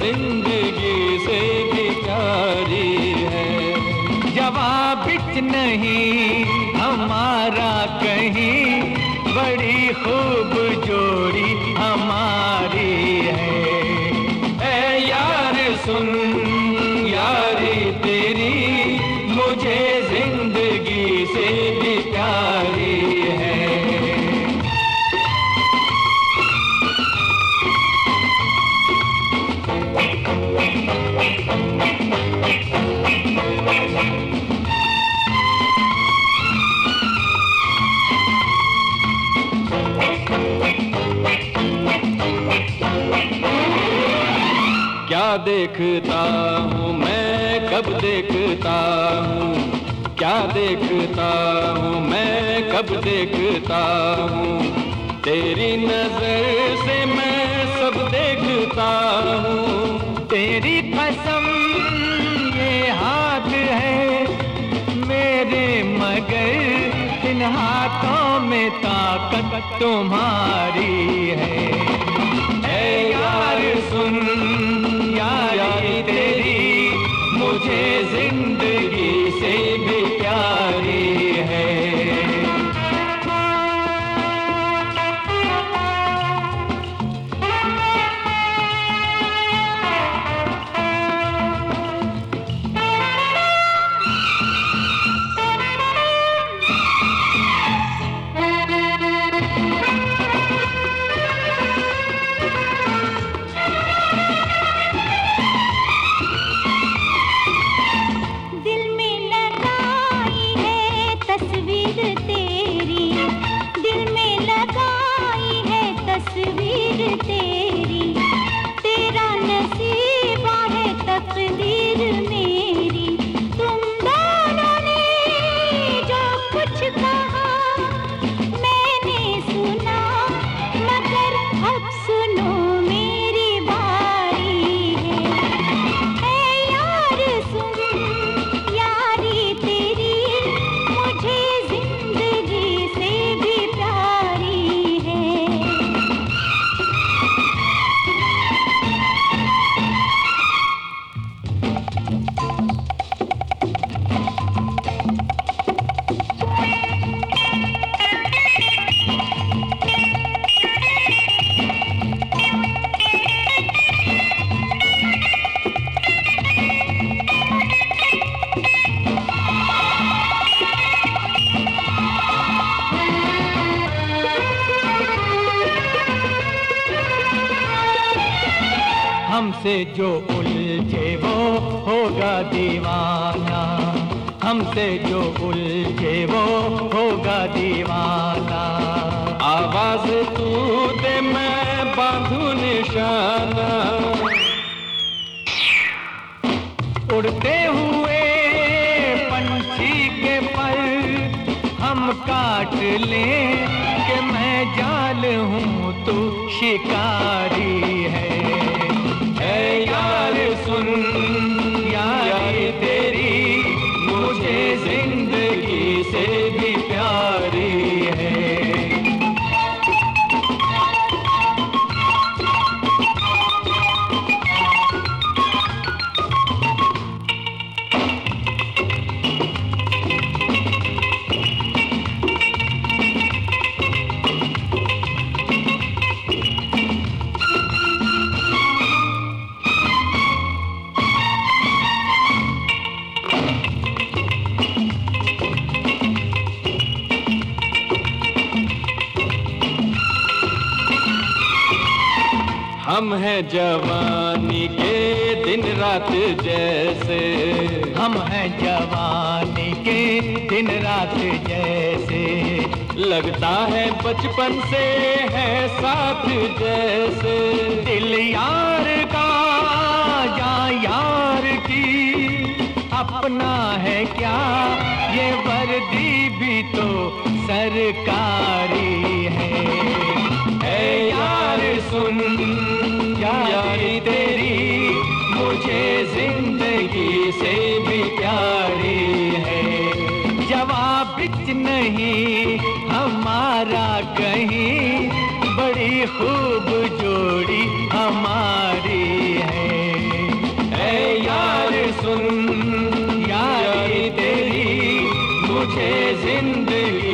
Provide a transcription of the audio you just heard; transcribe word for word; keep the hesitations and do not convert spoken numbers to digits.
जिंदगी से भी प्यारी है। जवाब बिच नहीं हमारा कहीं, बड़ी खूब जोड़ी हमारी है। ऐ यार सुन यारी तेरी, मुझे जिंदगी से भी प्यारी है। क्या देखता हूँ मैं कब देखता हूँ, क्या देखता हूँ मैं कब देखता हूँ, तेरी नजर से मैं सब देखता हूँ। तेरी कसम ये हाथ है मेरे, मगर इन हाथों में ताकत तुम्हारी है। ऐ यार सुन यारी तेरी, मुझे जिंदगी से भी प्यारी है। हमसे जो उलझे वो होगा दीवाना, हमसे जो उलझे वो होगा दीवाना। आवाज तू दे मैं बांधू निशाना, उड़ते हुए पंछी के पर हम काट लें कि मैं जाल हूँ तू शिकारी है। ऐ यार सुन यारी तेरी, मुझे जिंदगी से भी प्यारी है। हम हैं जवानी के दिन रात जैसे, हम हैं जवानी के दिन रात जैसे, लगता है बचपन से है साथ जैसे। दिल यार का या यार की अपना है क्या, ये वर्दी भी तो सरकारी है। ऐ यार सुन यारी तेरी, मुझे जिंदगी से भी प्यारी है। जवाब बिच नहीं हमारा कहीं, बड़ी खूब जोड़ी हमारी है। सुन, यारी तेरी मुझे जिंदगी